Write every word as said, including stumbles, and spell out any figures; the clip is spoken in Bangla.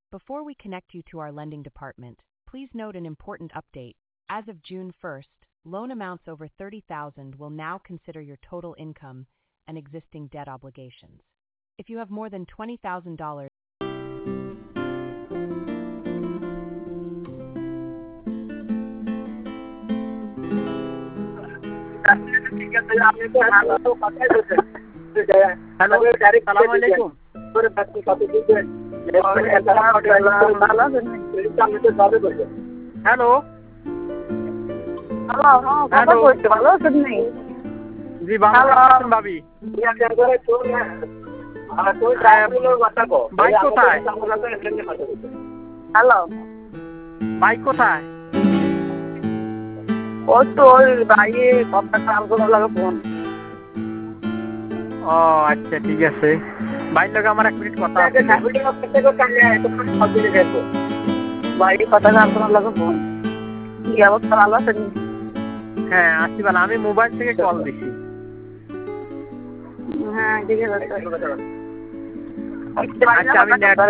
Before we connect you to our lending department, please note an important update. As of June first, loan amounts over thirty thousand dollars will now consider your total income and existing debt obligations. If you have more than twenty thousand dollars, hello কথা বলতে ভালো আছেন নেই জি ভালো আছেন ভাবি বাইক কোথায় হ্যালো বাইক কোথায় ও তো ওই বাইরে কথা কাম করার লাগে ফোন ও আচ্ছা ঠিক আছে বাইক লাগে আমার এক মিনিট কথা আছে বাইরে কথা কাম করার লাগে ফোন কি অবস্থা ভালো আছেন হ্যাঁ আসি ভালো আমি মোবাইল থেকে কল দিছি হ্যাঁ ঠিক আছে আচ্ছা আমি নেট